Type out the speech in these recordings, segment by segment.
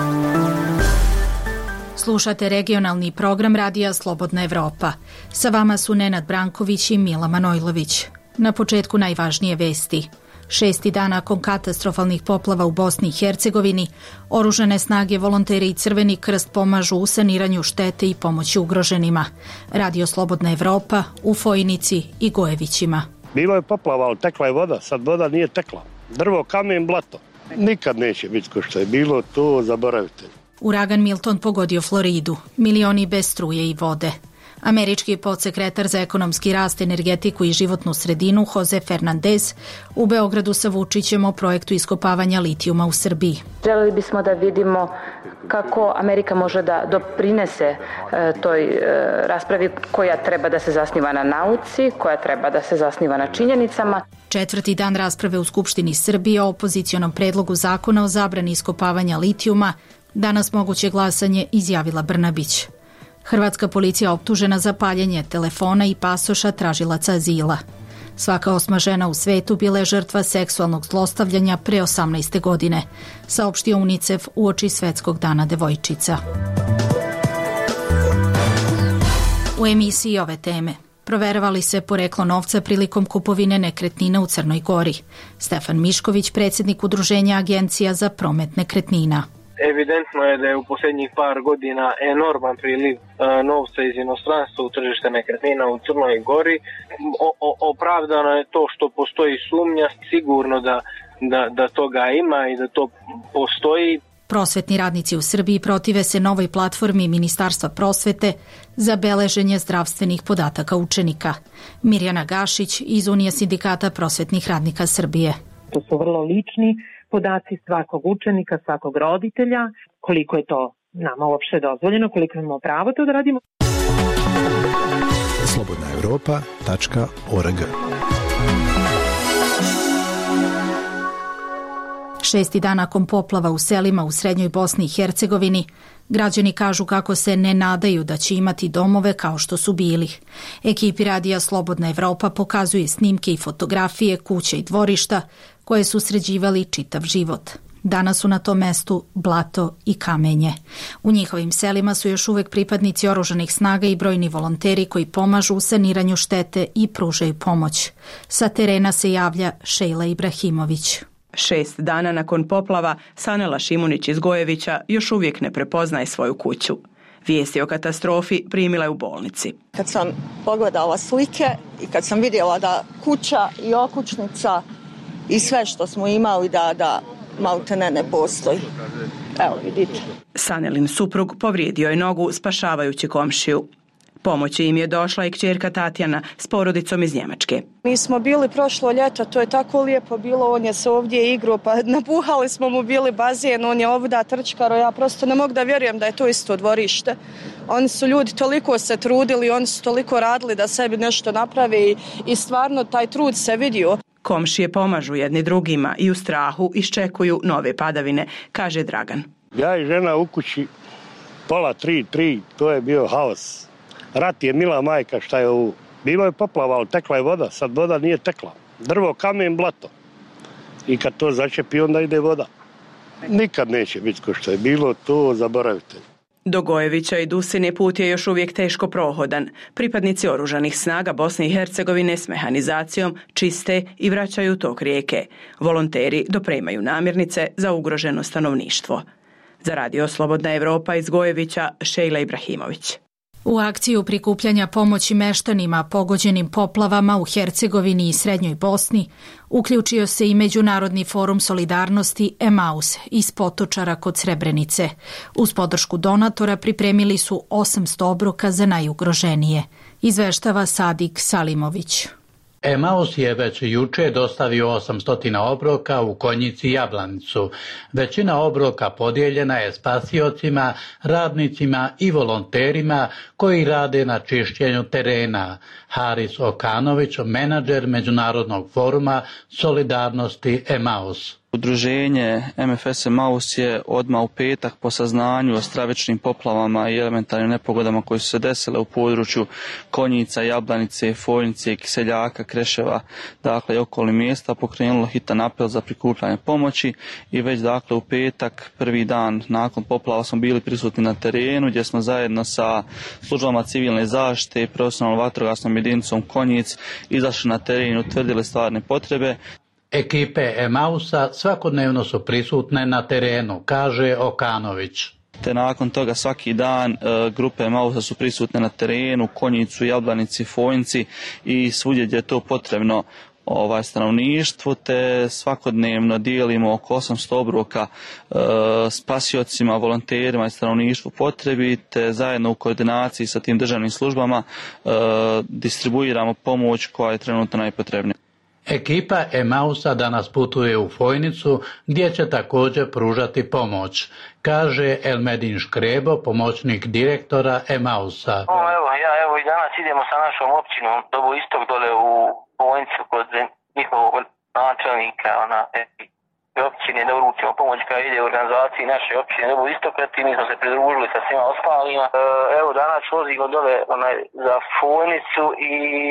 Slušate regionalni program Radija Slobodna Evropa. Sa vama su Nenad Branković i Mila Manojlović. Na početku najvažnije vesti. 6. dan nakon katastrofalnih poplava u Bosni i Hercegovini, oružane snage, volonteri i Crveni krst pomažu u saniranju štete i pomoći ugroženima. Radio Slobodna Evropa u Fojnici i Gojevićima. Bilo je poplava, ali tekla je voda, sad voda nije tekla. Drvo, kamen, blato. Nikad neće biti ko što je bilo, to zaboravite. Uragan Milton pogodio Floridu, milioni bez struje i vode. Američki podsekretar za ekonomski rast, energetiku i životnu sredinu Jose Fernandez u Beogradu sa Vučićem o projektu iskopavanja litijuma u Srbiji. Želeli bismo da vidimo kako Amerika može da doprinese toj raspravi koja treba da se zasniva na nauci, koja treba da se zasniva na činjenicama. 4. dan rasprave u Skupštini Srbije o opozicionom predlogu zakona o zabrani iskopavanja litijuma. Danas moguće glasanje, izjavila Brnabić. Hrvatska policija optužena za paljenje telefona i pasoša tražilaca azila. Svaka 8. žena u svetu bila je žrtva seksualnog zlostavljanja pre 18. godine, saopštio UNICEF uoči Svetskog dana devojčica. U emisiji ove teme proveravali se poreklo novca prilikom kupovine nekretnina u Crnoj Gori. Stefan Mišković, predsjednik Udruženja agencija za promet nekretnina. Evidentno je da je u posljednjih par godina enorman priliv novca iz inostranstva u tržište nekretnina u Crnoj Gori. Opravdano je to što postoji sumnja, sigurno da toga ima i da to postoji. Prosvetni radnici u Srbiji protive se novoj platformi Ministarstva prosvete za beleženje zdravstvenih podataka učenika. Mirjana Gašić iz Unije sindikata prosvetnih radnika Srbije. To su vrlo lični podaci svakog učenika, svakog roditelja, koliko je to nama uopšte dozvoljeno, koliko imamo pravo to da radimo. slobodnaevropa.org 6. dan nakon poplava u selima u srednjoj Bosni i Hercegovini, građani kažu kako se ne nadaju da će imati domove kao što su bili. Ekipi Radija Slobodna Evropa pokazuje snimke i fotografije kuća i dvorišta koje su sređivali čitav život. Danas su na tom mestu blato i kamenje. U njihovim selima su još uvek pripadnici oružanih snaga i brojni volonteri koji pomažu u saniranju štete i pružaju pomoć. Sa terena se javlja Šejla Ibrahimović. 6 dana nakon poplava Sanela Šimunić iz Gojevića još uvijek ne prepoznaje svoju kuću. Vijesti o katastrofi primila je u bolnici. Kad sam pogledala slike i kad sam vidjela da kuća i okućnica i sve što smo imali da maltene ne postoji. Evo vidite. Sanelin suprug povrijedio je nogu spašavajući komšiju. Pomoći im je došla i kćerka Tatjana s porodicom iz Njemačke. Mi smo bili prošlo ljeto, to je tako lijepo bilo, on je se ovdje igrao, pa napuhali smo mu bili bazen, on je ovdje trčkaro, ja prosto ne mogu da vjerujem da je to isto dvorište. Oni su ljudi toliko se trudili, oni su toliko radili da sebi nešto naprave i stvarno taj trud se vidio. Komšije pomažu jedni drugima i u strahu iščekuju nove padavine, kaže Dragan. Ja i žena u kući, pola 3, to je bio haos. Rat je mila majka, šta je ovo. Bilo je poplava, ali tekla je voda, sad voda nije tekla. Drvo, kamen, blato. I kad to začepi, onda ide voda. Nikad neće biti ko što je bilo, to zaboravite. Do Gojevića i Dusine put je još uvijek teško prohodan. Pripadnici oružanih snaga Bosne i Hercegovine s mehanizacijom čiste i vraćaju tok rijeke. Volonteri dopremaju namirnice za ugroženo stanovništvo. Za Radio Slobodna Evropa iz Gojevića, Šejla Ibrahimović. U akciju prikupljanja pomoći meštanima pogođenim poplavama u Hercegovini i Srednjoj Bosni uključio se i Međunarodni forum solidarnosti Emaus iz Potočara kod Srebrenice. Uz podršku donatora pripremili su 800 obroka za najugroženije, izveštava Sadik Salimović. Emaus je već juče dostavio 800 obroka u Konjici i Jablanicu. Većina obroka podijeljena je spasiocima, radnicima i volonterima koji rade na čišćenju terena. Haris Okanović, menadžer Međunarodnog foruma solidarnosti Emaus. Udruženje MFS Emaus je odmah u petak po saznanju o stravičnim poplavama i elementarnim nepogodama koje su se desile u području Konjica, Jablanice, Foljnice, Kiseljaka, Kreševa, dakle i okolnih mjesta, pokrenulo hitan apel za prikupljanje pomoći i već dakle u petak, prvi dan nakon poplava, smo bili prisutni na terenu gdje smo zajedno sa službama civilne zaštite i profesionalnom vatrogasnom jedinicom Konjic izašli na teren i utvrdili stvarne potrebe. Ekipe Emausa svakodnevno su prisutne na terenu, kaže Okanović. Te nakon toga svaki dan grupe Emausa su prisutne na terenu, Konjicu, Jablanici, Foljnici i svugdje gdje je to potrebno stanovništvu, te svakodnevno dijelimo oko 800 obroka spasiocima, volonterima i stanovništvu potrebi, te zajedno u koordinaciji sa tim državnim službama distribuiramo pomoć koja je trenutno najpotrebnija. Ekipa Emausa danas putuje u Fojnicu gdje će također pružati pomoć, kaže Elmedin Škrebo, pomoćnik direktora Emausa. Evo i danas idemo sa našom općinom Dobo Istok dole u Fojnicu kod njihovog načelnika općine da uručimo pomoć koja ide u organizaciji naše općine Dobo Istok, i mi smo se pridružili sa svima ostalima. Evo danas vozimo dole za Fojnicu i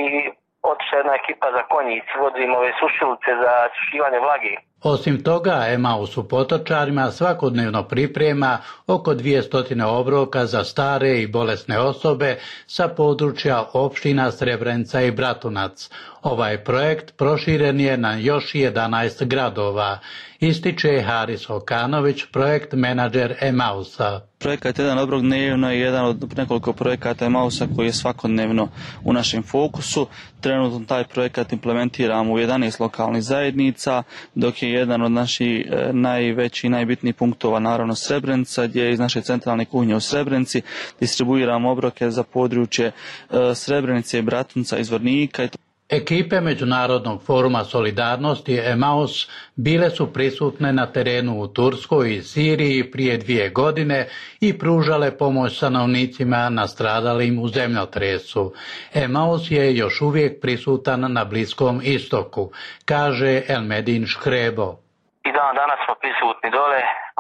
otišla jedna ekipa za Konjic, vodimo ove sušilice za sušivanje vlage. Osim toga, Emaus u Potočarima svakodnevno priprema oko 200 obroka za stare i bolesne osobe sa područja opština Srebrenica i Bratunac. Ovaj projekt proširen je na još 11 gradova, ističe Haris Okanović, projekt menadžer Emausa. Projekat Jedan obrok dnevno je jedan od nekoliko projekata Emausa koji je svakodnevno u našem fokusu. Trenutno taj projekat implementiramo u 11 lokalnih zajednica, dok je jedan od naših najvećih i najbitnijih punktova naravno Srebrenica, gdje iz naše centralne kuhinje u Srebrenici distribuiramo obroke za područje Srebrenice, Bratunca i Zvornika. Ekipe Međunarodnog foruma solidarnosti Emaus bile su prisutne na terenu u Turskoj i Siriji prije 2 godine i pružale pomoć stanovnicima nastradalim u zemljotresu. Emaus je još uvijek prisutan na Bliskom istoku, kaže Elmedin Škrebo. I danas smo prisutni dole,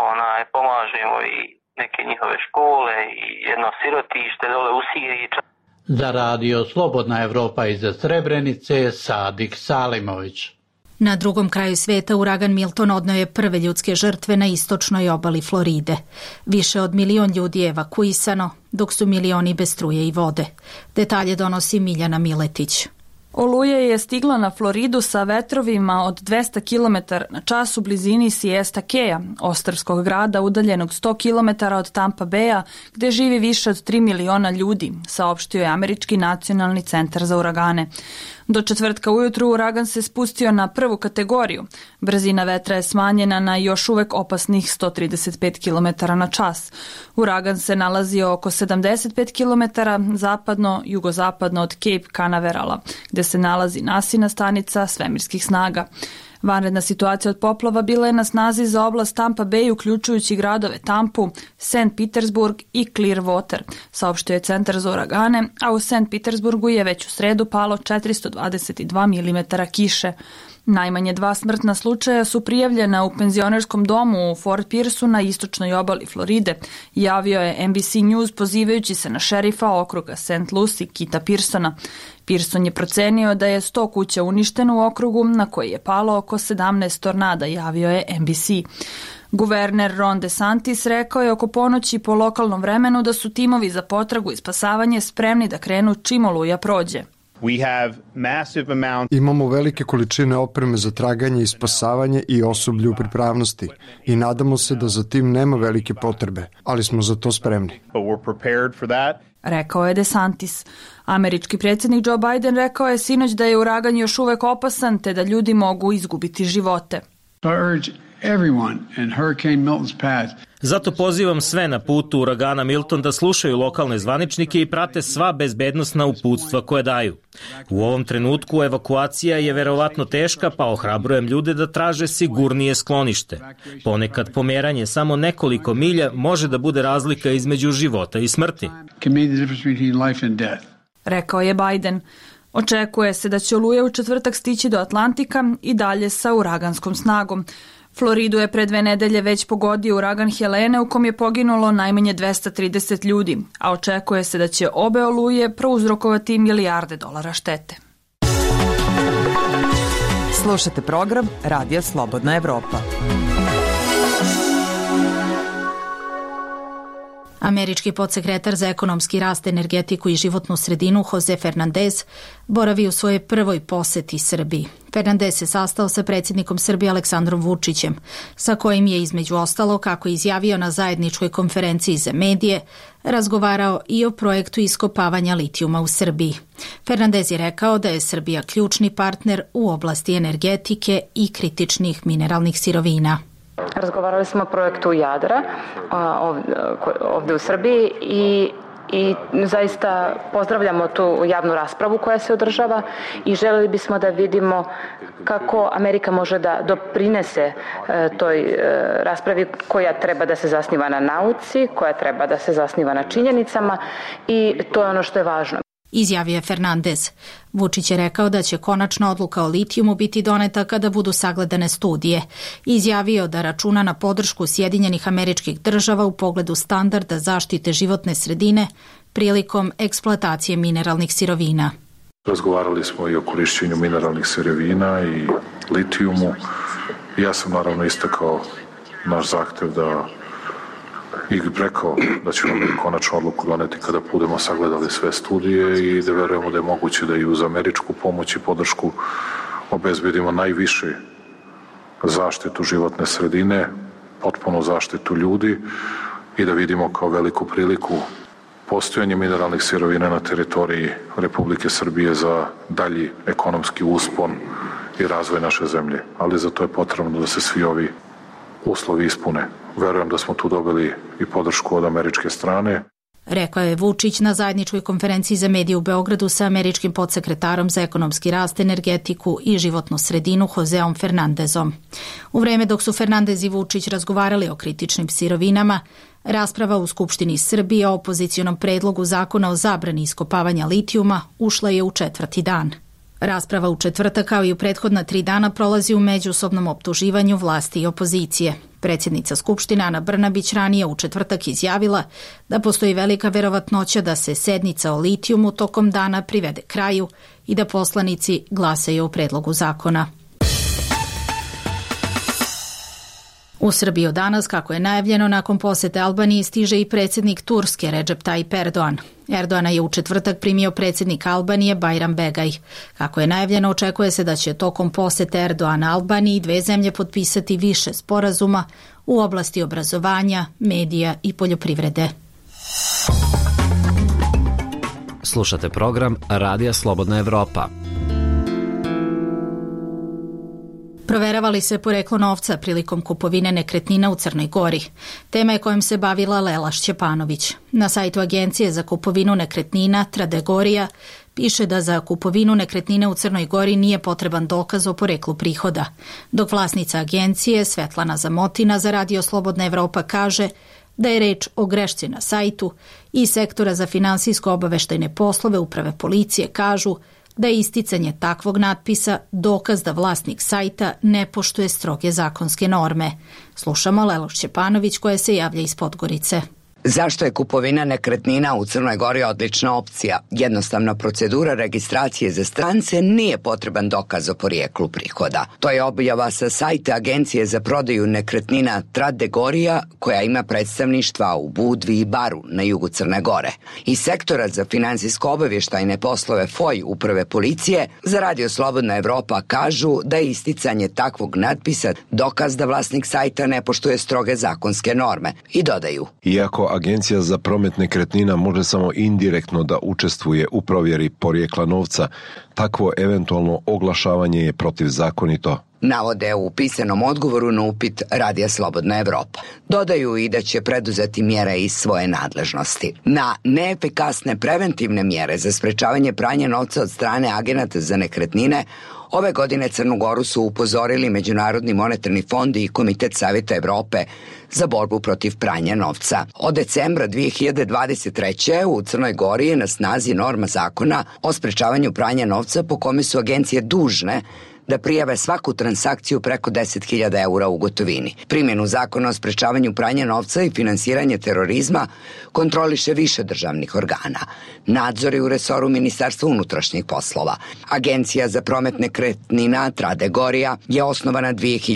pomažemo i neke njihove škole i jedno sirotište dole u Siriji. Za radio Slobodna Evropa iz Srebrenice, Sadik Salimović. Na drugom kraju sveta uragan Milton odneo je prve ljudske žrtve na istočnoj obali Floride. Više od 1 milion ljudi je evakuisano, dok su milioni bez struje i vode. Detalje donosi Miljana Miletić. Oluja je stigla na Floridu sa vetrovima od 200 km/h u blizini Siesta Keya, ostrvskog grada udaljenog 100 km od Tampa Baya, gdje živi više od 3 miliona ljudi, saopštio je Američki nacionalni centar za uragane. Do četvrtka ujutru uragan se spustio na prvu kategoriju. Brzina vetra je smanjena na još uvek opasnih 135 km/h. Uragan se nalazio oko 75 km zapadno-jugozapadno od Cape Canaverala, gdje se nalazi nasina stanica svemirskih snaga. Vanredna situacija od poplava bila je na snazi za oblast Tampa Bay, uključujući gradove Tampu, St. Petersburg i Clearwater, saopštio je Centar za uragane, a u St. Petersburgu je već u sredu palo 422 mm kiše. Najmanje 2 smrtna slučaja su prijavljena u penzionerskom domu u Fort Pierceu na istočnoj obali Floride, javio je NBC News pozivajući se na šerifa okruga St. Lucie Kita Pearsona. Pearson je procenio da je 100 kuća uništeno u okrugu na koji je palo oko 17 tornada, javio je NBC. Guverner Ron DeSantis rekao je oko ponoći po lokalnom vremenu da su timovi za potragu i spasavanje spremni da krenu čim oluja prođe. Imamo velike količine opreme za traganje i spasavanje i osoblje u pripravnosti i nadamo se da za tim nema velike potrebe, ali smo za to spremni. Rekao je DeSantis. Američki predsjednik Joe Biden rekao je sinoć da je uragan još uvek opasan te da ljudi mogu izgubiti živote. Zato pozivam sve na putu uragana Milton da slušaju lokalne zvaničnike i prate sva bezbednosna uputstva koje daju. U ovom trenutku evakuacija je verovatno teška, pa ohrabrujem ljude da traže sigurnije sklonište. Ponekad pomeranje samo nekoliko milja može da bude razlika između života i smrti. Rekao je Biden. Očekuje se da će oluja u četvrtak stići do Atlantika i dalje sa uraganskom snagom. Floridu je pre 2 nedelje već pogodio uragan Helene u kom je poginulo najmanje 230 ljudi, a očekuje se da će obe oluje prouzrokovati milijarde dolara štete. Slušate program Radija Slobodna Evropa. Američki podsekretar za ekonomski rast, energetiku i životnu sredinu Jose Fernandez boravi u svojoj prvoj poseti Srbiji. Fernandez se sastao sa predsjednikom Srbije Aleksandrom Vučićem, sa kojim je između ostalo, kako je izjavio na zajedničkoj konferenciji za medije, razgovarao i o projektu iskopavanja litijuma u Srbiji. Fernandez je rekao da je Srbija ključni partner u oblasti energetike i kritičnih mineralnih sirovina. Razgovarali smo o projektu Jadra ovdje u Srbiji i zaista pozdravljamo tu javnu raspravu koja se održava i želeli bismo da vidimo kako Amerika može da doprinese toj raspravi koja treba da se zasniva na nauci, koja treba da se zasniva na činjenicama i to je ono što je važno. Izjavio je Fernandez. Vučić je rekao da će konačna odluka o litijumu biti doneta kada budu sagledane studije. Izjavio da računa na podršku Sjedinjenih Američkih Država u pogledu standarda zaštite životne sredine prilikom eksploatacije mineralnih sirovina. Razgovarali smo i o korišćenju mineralnih sirovina i litijumu. Ja sam naravno istakao naš zahtev i rekao da ćemo konačnu odluku doneti kada budemo sagledali sve studije i da verujemo da je moguće da i uz američku pomoć i podršku obezbedimo najviše zaštitu životne sredine, potpunu zaštitu ljudi i da vidimo kao veliku priliku postojanje mineralnih sirovina na teritoriji Republike Srbije za dalji ekonomski uspon i razvoj naše zemlje. Ali za to je potrebno da se svi ovi uslovi ispune. Verujem da smo tu dobili i podršku od američke strane. Rekao je Vučić na zajedničkoj konferenciji za medije u Beogradu sa američkim podsekretarom za ekonomski rast, energetiku i životnu sredinu Joseom Fernandezom. U vreme dok su Fernandez i Vučić razgovarali o kritičnim sirovinama, rasprava u Skupštini Srbije o opozicionom predlogu zakona o zabrani iskopavanja litijuma ušla je u 4. dan. Rasprava u četvrtak, kao i u prethodna 3 dana, prolazi u međusobnom optuživanju vlasti i opozicije. Predsjednica Skupštine Ana Brnabić ranije u četvrtak izjavila da postoji velika verovatnoća da se sednica o litijumu tokom dana privede kraju i da poslanici glasaju o predlogu zakona. U Srbiju danas, kako je najavljeno, nakon posete Albaniji stiže i predsjednik Turske Recep Tayyip Erdogan. Erdoana je u četvrtak primio predsjednik Albanije Bajram Begaj. Kako je najavljeno, očekuje se da će tokom posete Erdoana Albaniji 2 zemlje potpisati više sporazuma u oblasti obrazovanja, medija i poljoprivrede. Slušate program Radija Slobodna Evropa. Proveravali se poreklo novca prilikom kupovine nekretnina u Crnoj Gori. Tema je kojom se bavila Lela Šćepanović. Na sajtu Agencije za kupovinu nekretnina Tradegorija piše da za kupovinu nekretnine u Crnoj Gori nije potreban dokaz o poreklu prihoda, dok vlasnica agencije Svetlana Zamotina za Radio Slobodna Evropa kaže da je reč o grešci na sajtu i sektora za finansijsko-obaveštajne poslove Uprave policije kažu da je isticanje takvog natpisa dokaz da vlasnik sajta ne poštuje stroge zakonske norme. Slušamo Lelu Šćepanović koja se javlja iz Podgorice. Zašto je kupovina nekretnina u Crnoj Gori odlična opcija? Jednostavna procedura registracije za strance, nije potreban dokaz o porijeklu prihoda. To je objava sa sajta Agencije za prodaju nekretnina Tradegorija, koja ima predstavništva u Budvi i Baru na jugu Crne Gore. Iz sektora za finansijsko-obavještajne poslove FOI Uprave policije za Radio Slobodna Evropa kažu da je isticanje takvog natpisa dokaz da vlasnik sajta ne poštuje stroge zakonske norme i dodaju: Iako Agencija za promet nekretnina može samo indirektno da učestvuje u provjeri porijekla novca, takvo eventualno oglašavanje je protivzakonito. Navode u pisanom odgovoru na upit Radija Slobodna Evropa. Dodaju i da će preduzeti mjere iz svoje nadležnosti. Na neefikasne preventivne mjere za sprečavanje pranja novca od strane agenata za nekretnine ove godine Crnu Goru su upozorili Međunarodni monetarni fond i Komitet Savjeta Evrope za borbu protiv pranja novca. Od decembra 2023. u Crnoj Gori je na snazi norma zakona o sprečavanju pranja novca po kome su agencije dužne da prijave svaku transakciju preko 10.000 eura u gotovini. Primjenu zakona o sprečavanju pranja novca i finansiranje terorizma kontroliše više državnih organa. Nadzor je u resoru Ministarstva unutrašnjih poslova. Agencija za promet nekretnina Trade Gorija je osnovana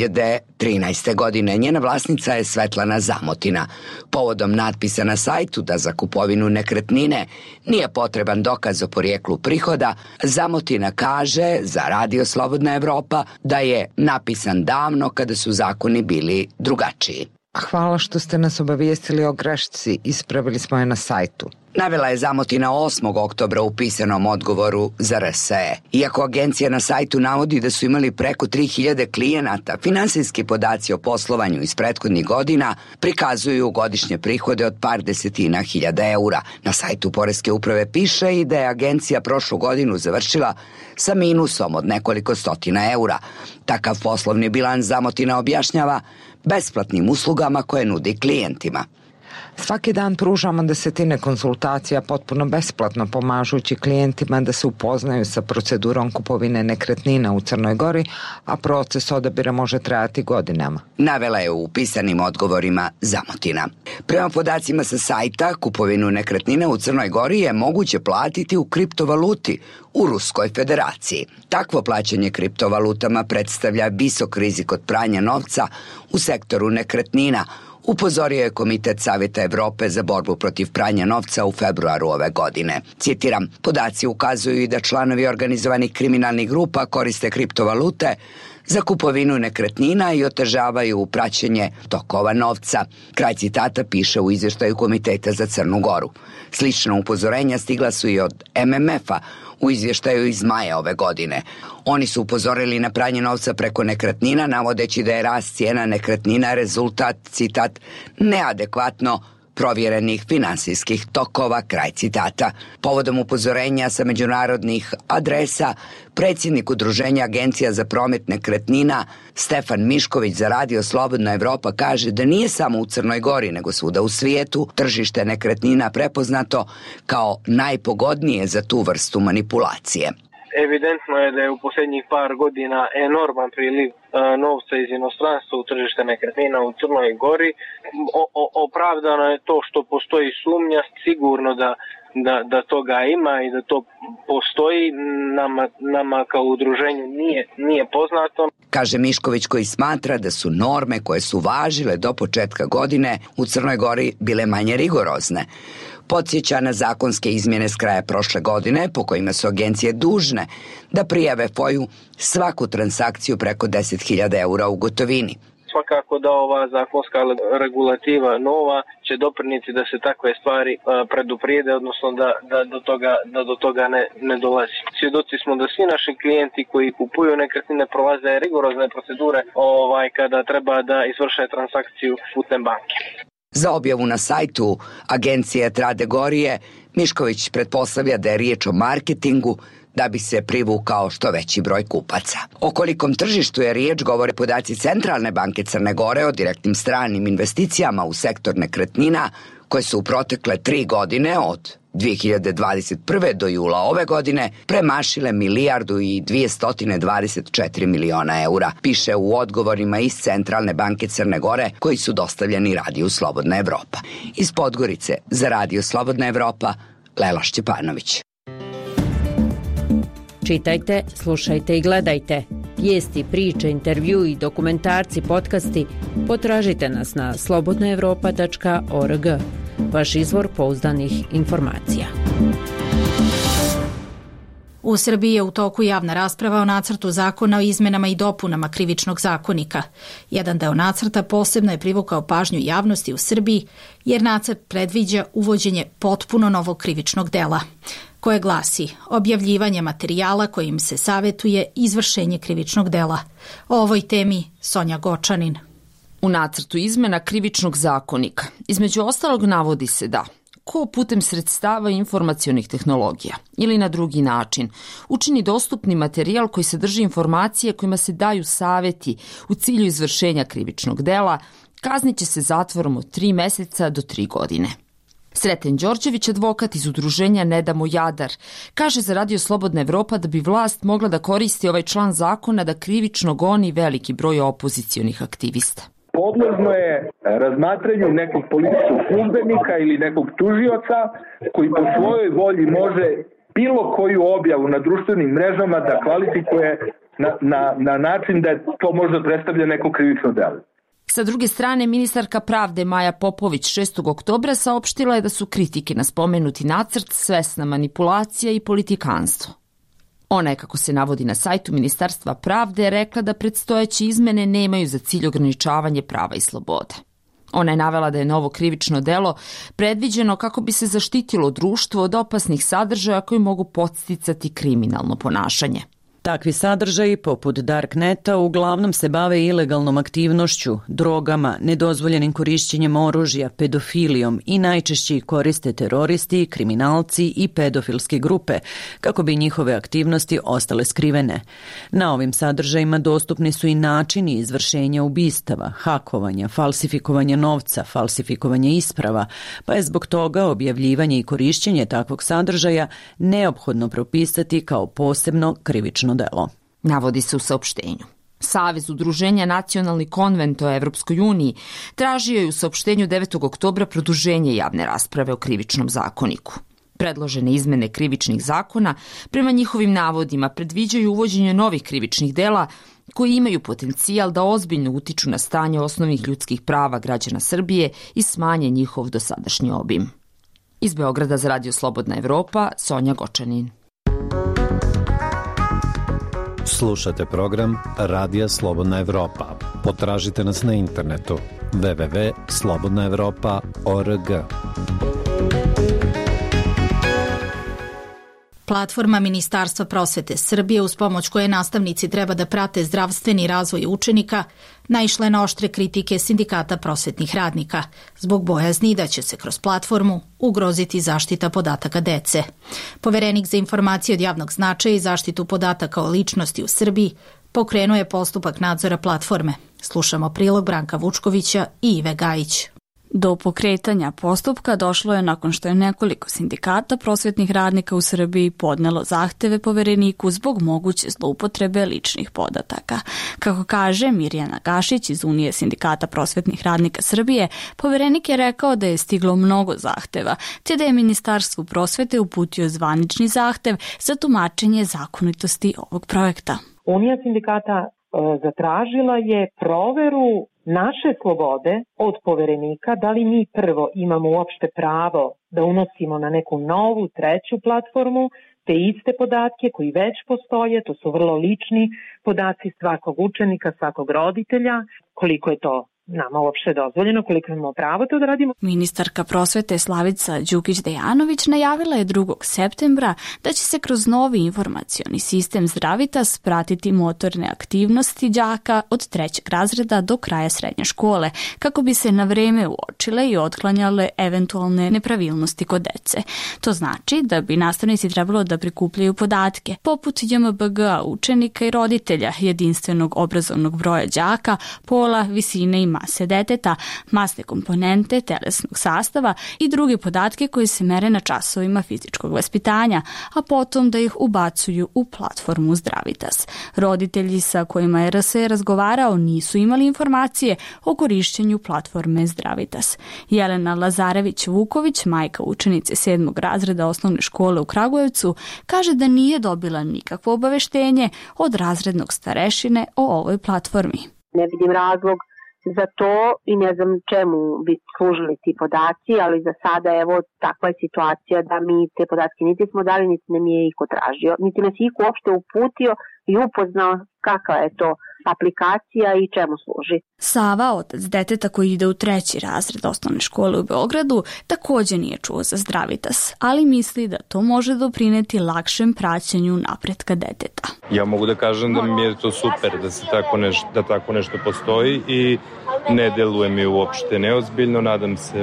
2013. godine. Njena vlasnica je Svetlana Zamotina. Povodom natpisa na sajtu da za kupovinu nekretnine nije potreban dokaz o porijeklu prihoda, Zamotina kaže za Radio Slobodna Evropa da je napisan davno kada su zakoni bili drugačiji. Hvala što ste nas obavijestili o grešci, ispravili smo je na sajtu. Navela je Zamotina 8. oktobra u pisanom odgovoru za RSE. Iako agencija na sajtu navodi da su imali preko 3000 klijenata, finansijski podaci o poslovanju iz prethodnih godina prikazuju godišnje prihode od par desetina hiljada eura. Na sajtu Poreske uprave piše i da je agencija prošlu godinu završila sa minusom od nekoliko stotina eura. Takav poslovni bilans Zamotina objašnjava besplatnim uslugama koje nudi klijentima. Svaki dan pružamo desetine konsultacija potpuno besplatno, pomažući klijentima da se upoznaju sa procedurom kupovine nekretnina u Crnoj Gori, a proces odabira može trajati godinama. Navela je u pisanim odgovorima Zamotina. Prema podacima sa sajta, kupovinu nekretnina u Crnoj Gori je moguće platiti u kriptovaluti u Ruskoj federaciji. Takvo plaćanje kriptovalutama predstavlja visok rizik od pranja novca u sektoru nekretnina, upozorio je Komitet Savjeta Evrope za borbu protiv pranja novca u februaru ove godine. Citiram, podaci ukazuju i da članovi organizovanih kriminalnih grupa koriste kriptovalute za kupovinu nekretnina i otežavaju praćenje tokova novca. Kraj citata piše u izvještaju Komiteta za Crnu Goru. Slična upozorenja stigla su i od MMF-a u izvještaju iz maja ove godine. Oni su upozorili na pranje novca preko nekretnina, navodeći da je rast cijena nekretnina rezultat, citat, neadekvatno provjerenih finansijskih tokova, kraj citata. Povodom upozorenja sa međunarodnih adresa, predsjednik Udruženja agencija za promet nekretnina Stefan Mišković za Radio Slobodna Evropa kaže da nije samo u Crnoj Gori, nego svuda u svijetu tržište nekretnina prepoznato kao najpogodnije za tu vrstu manipulacije. Evidentno je da je u posljednjih par godina enorman priliv novca iz inostranstva u tržište nekretnina u Crnoj Gori. Opravdano je to što postoji sumnja, sigurno da toga ima i da to postoji, nama kao udruženju nije poznato. Kaže Mišković, koji smatra da su norme koje su važile do početka godine u Crnoj Gori bile manje rigorozne. Podsjeća na zakonske izmjene s kraja prošle godine po kojima su agencije dužne da prijave FOI-u svaku transakciju preko 10.000 eura u gotovini. Svakako da ova zakonska regulativa nova će doprinijeti da se takve stvari preduprijede, odnosno da do toga ne dolazi. Svjedoci smo da svi naši klijenti koji kupuju nekretnine prolaze rigorozne procedure kada treba da izvrše transakciju putem banke. Za objavu na sajtu agencije Trade Gorije, Mišković pretpostavlja da je riječ o marketingu da bi se privukao što veći broj kupaca. O kolikom tržištu je riječ govore podaci Centralne banke Crne Gore o direktnim stranim investicijama u sektor nekretnina koje su u protekle 3 godine od 2021. do jula ove godine premašile 1.224 miliona eura, piše u odgovorima iz Centralne banke Crne Gore koji su dostavljeni Radiju Slobodna Evropa. Iz Podgorice za Radio Slobodna Evropa, Lela Šćepanović. Čitajte, slušajte i gledajte. Vijesti, priče, intervju i dokumentarci, podcasti potražite nas na slobodnaevropa.org. Vaš izvor pouzdanih informacija. U Srbiji je u toku javna rasprava o nacrtu zakona o izmenama i dopunama Krivičnog zakonika. Jedan deo nacrta posebno je privukao pažnju javnosti u Srbiji jer nacrt predviđa uvođenje potpuno novog krivičnog dela, koje glasi objavljivanje materijala kojim se savetuje izvršenje krivičnog dela. O ovoj temi Sonja Gočanin. U nacrtu izmena Krivičnog zakonika između ostalog navodi se da ko putem sredstava informacionih tehnologija ili na drugi način učini dostupni materijal koji sadrži informacije kojima se daju saveti u cilju izvršenja krivičnog dela, kaznit će se zatvorom od 3 meseca do 3 godine. Sreten Đorđević, advokat iz udruženja Ne damo Jadar, kaže za Radio Slobodna Evropa da bi vlast mogla da koristi ovaj član zakona da krivično goni veliki broj opozicionih aktivista. Podložno je razmatranju nekog policijskog službenika ili nekog tužioca koji po svojoj volji može bilo koju objavu na društvenim mrežama da kvalifikuje na način da to možda predstavlja neko krivično delo. Sa druge strane, ministarka pravde Maja Popović 6. oktobra saopštila je da su kritike na spomenuti nacrt svesna manipulacija i politikanstvo. Ona je, kako se navodi na sajtu Ministarstva pravde, rekla da predstojeće izmene nemaju za cilj ograničavanje prava i slobode. Ona je navela da je novo krivično delo predviđeno kako bi se zaštitilo društvo od opasnih sadržaja koji mogu podsticati kriminalno ponašanje. Takvi sadržaji, poput Darkneta, uglavnom se bave ilegalnom aktivnošću, drogama, nedozvoljenim korišćenjem oružja, pedofilijom i najčešće ih koriste teroristi, kriminalci i pedofilske grupe, kako bi njihove aktivnosti ostale skrivene. Na ovim sadržajima dostupni su i načini izvršenja ubistava, hakovanja, falsifikovanja novca, falsifikovanja isprava, pa je zbog toga objavljivanje i korišćenje takvog sadržaja neophodno propisati kao posebno krivično delo. Navodi se u saopštenju. Savez udruženja Nacionalni konvent o Evropskoj uniji tražio je u saopštenju 9. oktobra produženje javne rasprave o krivičnom zakoniku. Predložene izmene krivičnih zakona prema njihovim navodima predviđaju uvođenje novih krivičnih dela koji imaju potencijal da ozbiljno utiču na stanje osnovnih ljudskih prava građana Srbije i smanje njihov dosadašnji obim. Iz Beograda za Radio Slobodna Evropa, Sonja Gočanin. Slušate program Radija Slobodna Evropa. Potražite nas na internetu www.slobodnaevropa.org. Platforma Ministarstva prosvete Srbije, uz pomoć koje nastavnici treba da prate zdravstveni razvoj učenika, naišla je na oštre kritike sindikata prosvetnih radnika, zbog bojazni da će se kroz platformu ugroziti zaštita podataka dece. Poverenik za informacije od javnog značaja i zaštitu podataka o ličnosti u Srbiji pokrenuo je postupak nadzora platforme. Slušamo prilog Branka Vučkovića i Ive Gajić. Do pokretanja postupka došlo je nakon što je nekoliko sindikata prosvetnih radnika u Srbiji podnelo zahteve Povereniku zbog moguće zloupotrebe ličnih podataka. Kako kaže Mirjana Gašić iz Unije sindikata prosvetnih radnika Srbije, Poverenik je rekao da je stiglo mnogo zahteva, te da je Ministarstvu prosvete uputio zvanični zahtev za tumačenje zakonitosti ovog projekta. Unija sindikata zatražila je proveru naše slobode od Poverenika, da li mi prvo imamo uopšte pravo da unosimo na neku novu, treću platformu te iste podatke koji već postoje, to su vrlo lični podaci svakog učenika, svakog roditelja, koliko je to nama uopšte dozvoljeno, koliko imamo pravo to da radimo. Ministarka prosvete Slavica Đukić-Dejanović najavila je 2. septembra da će se kroz novi informacioni sistem Zdravitas pratiti motorne aktivnosti đaka od 3. razreda do kraja srednje škole, kako bi se na vreme uočile i otklanjale eventualne nepravilnosti kod dece. To znači da bi nastavnici trebalo da prikupljaju podatke poput JMBG-a učenika i roditelja, jedinstvenog obrazovnog broja đaka, pola, visine i mase deteta, masne komponente, telesnog sastava i druge podatke koji se mere na časovima fizičkog vaspitanja, a potom da ih ubacuju u platformu Zdravitas. Roditelji sa kojima je RS razgovarao nisu imali informacije o korišćenju platforme Zdravitas. Jelena Lazarević-Vuković, majka učenice 7. razreda osnovne škole u Kragujevcu, kaže da nije dobila nikakvo obaveštenje od razrednog starešine o ovoj platformi. Ne vidim razlog za to i ne znam čemu bi služili ti podaci, ali za sada evo takva je situacija da mi te podatke niti smo dali, niti nam je iko tražio, niti nas je iko uopšte uputio i upoznao kakva je to aplikacija i čemu služi. Sava, otac deteta koji ide u 3. razred osnovne škole u Beogradu, također nije čuo za Zdravitas, ali misli da to može doprineti lakšem praćenju napretka deteta. Ja mogu da kažem da mi je to super da tako nešto postoji i ne deluje mi uopšte neozbiljno, nadam se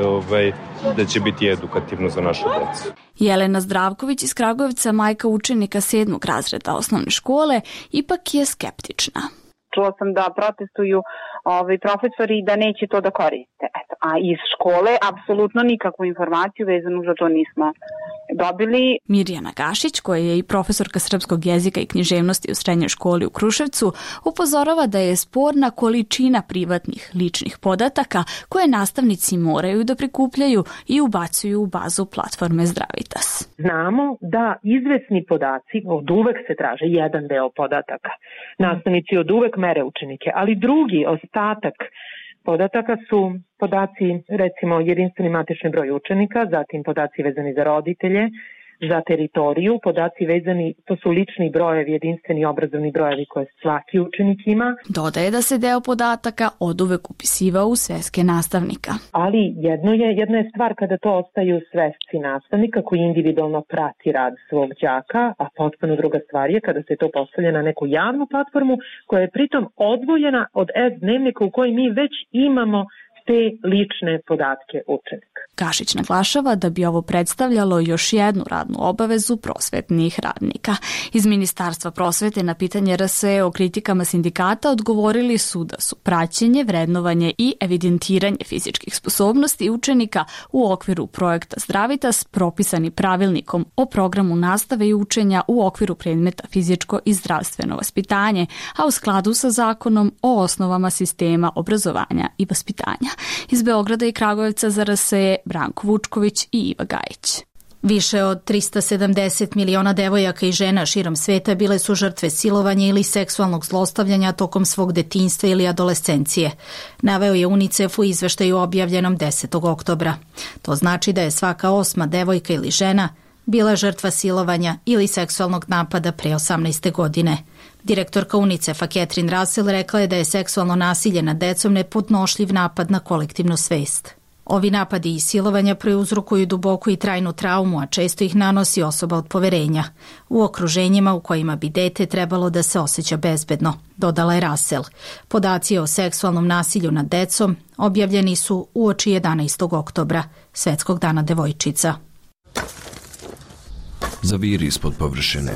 da će biti edukativno za našu decu. Jelena Zdravković iz Kragujevca, majka učenika 7. razreda osnovne škole, ipak je skeptična. Čula sam da protestuju profesori da neće to da koriste. A iz škole apsolutno nikakvu informaciju vezanu za to nismo dobili. Mirjana Gašić, koja je i profesorka srpskog jezika i književnosti u srednjoj školi u Kruševcu, upozorava da je sporna količina privatnih ličnih podataka koje nastavnici moraju da prikupljaju i ubacuju u bazu platforme Zdravitas. Znamo da izvesni podaci od uvek se traže jedan deo podataka. Nastavnici od uvek mere učenike, ali drugi ostatak podataka su podaci, recimo, jedinstveni matični broj učenika, zatim podaci vezani za roditelje, za teritoriju, podaci vezani, to su lični brojevi, jedinstveni obrazovni brojevi koje svaki učenik ima. Dodaje da se deo podataka oduvek upisivao u sveske nastavnika. Ali jedna je stvar kada to ostaju svesci nastavnika koji individualno prati rad svog đaka, a potpuno druga stvar je kada se to postavlja na neku javnu platformu koja je pritom odvojena od dnevnika u kojoj mi već imamo te lične podatke učenika. Gašić naglašava da bi ovo predstavljalo još jednu radnu obavezu prosvetnih radnika. Iz Ministarstva prosvete na pitanje RSE o kritikama sindikata odgovorili su da su praćenje, vrednovanje i evidentiranje fizičkih sposobnosti učenika u okviru projekta Zdravitas propisani pravilnikom o programu nastave i učenja u okviru predmeta fizičko i zdravstveno vaspitanje, a u skladu sa zakonom o osnovama sistema obrazovanja i vaspitanja. Iz Beograda i Kragujevca za RSE Branko Vučković i Iva Gajić. Više od 370 miliona devojaka i žena širom sveta bile su žrtve silovanja ili seksualnog zlostavljanja tokom svog detinjstva ili adolescencije. Naveo je UNICEF u izveštaju objavljenom 10. oktobra. To znači da je svaka 8. devojka ili žena bila žrtva silovanja ili seksualnog napada pre 18. godine. Direktorka UNICEF-a Catherine Russell rekla je da je seksualno nasilje nad decom nepodnošljiv napad na kolektivnu svest. Ovi napadi i silovanja prouzrokuju duboku i trajnu traumu, a često ih nanosi osoba od poverenja, u okruženjima u kojima bi dete trebalo da se osjeća bezbedno, dodala je Russell. Podaci o seksualnom nasilju nad decom objavljeni su uoči 11. oktobra, Svetskog dana devojčica. Zaviri ispod površine.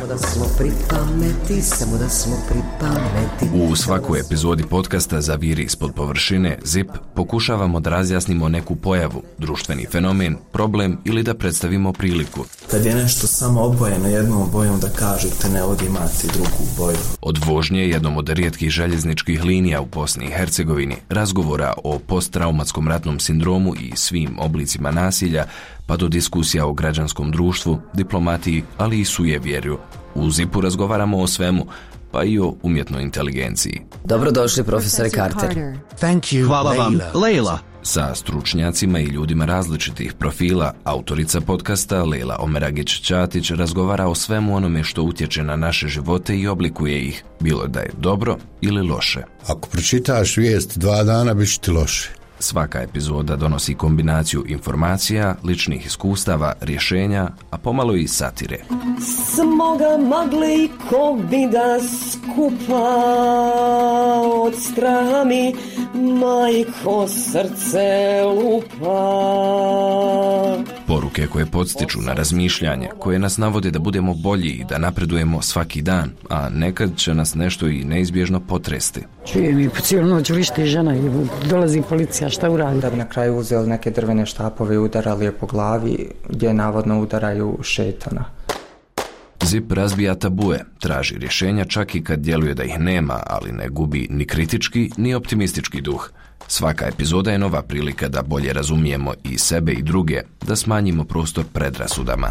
U svakoj epizodi podcasta Zaviri ispod površine ZIP pokušavamo da razjasnimo neku pojavu, društveni fenomen, problem ili da predstavimo priliku. Kad je nešto samo obojeno jednom bojom da kažete ne ovdje imate drugu boju. Od vožnje jednom od rijetkih željezničkih linija u Bosni i Hercegovini, razgovora o posttraumatskom ratnom sindromu i svim oblicima nasilja, pa do diskusija o građanskom društvu, diplomatiji, ali i sujevjerju. U ZIP-u razgovaramo o svemu, pa i o umjetnoj inteligenciji. Dobrodošli, profesore Carter. Hvala vam, Leila. Sa stručnjacima i ljudima različitih profila, autorica podcasta Leila Omeragić-Ćatić razgovara o svemu onome što utječe na naše živote i oblikuje ih, bilo da je dobro ili loše. Ako pročitaš vijest 2 dana, bit će ti loše. Svaka epizoda donosi kombinaciju informacija, ličnih iskustava, rješenja, a pomalo i satire. Smoga magle i kovida skupa od straha mi majko srce lupa. Poruke koje podstiču na razmišljanje, koje nas navode da budemo bolji i da napredujemo svaki dan, a nekad će nas nešto i neizbježno potresti. Čujem i po cijelu noć vrišti žena i dolazi policija, šta uradi? Da bi na kraju uzeli neke drvene štapove i udarali je po glavi, gdje navodno udaraju šetana. ZIP razbija tabue, traži rješenja čak i kad djeluje da ih nema, ali ne gubi ni kritički, ni optimistički duh. Svaka epizoda je nova prilika da bolje razumijemo i sebe i druge, da smanjimo prostor predrasudama.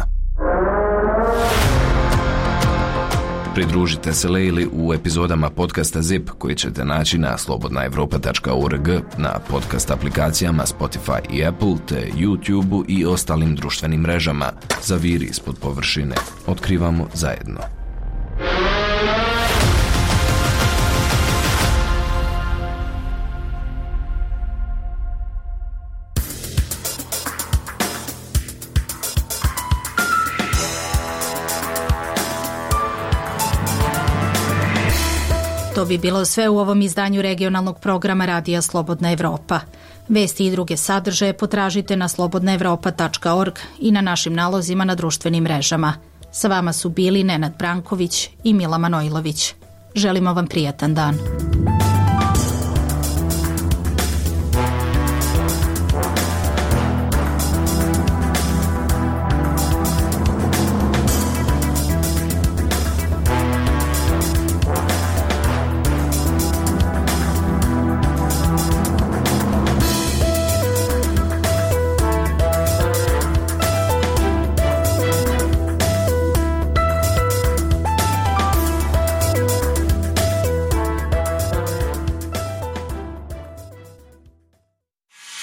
Pridružite se Leili u epizodama podcasta ZIP koji ćete naći na slobodnaevropa.org, na podcast aplikacijama Spotify i Apple, te YouTube i ostalim društvenim mrežama. Zaviri ispod površine. Otkrivamo zajedno. To bi bilo sve u ovom izdanju regionalnog programa Radija Slobodna Evropa. Vesti i druge sadržaje potražite na slobodnaevropa.org i na našim nalozima na društvenim mrežama. Sa vama su bili Nenad Branković i Mila Manojlović. Želimo vam prijatan dan.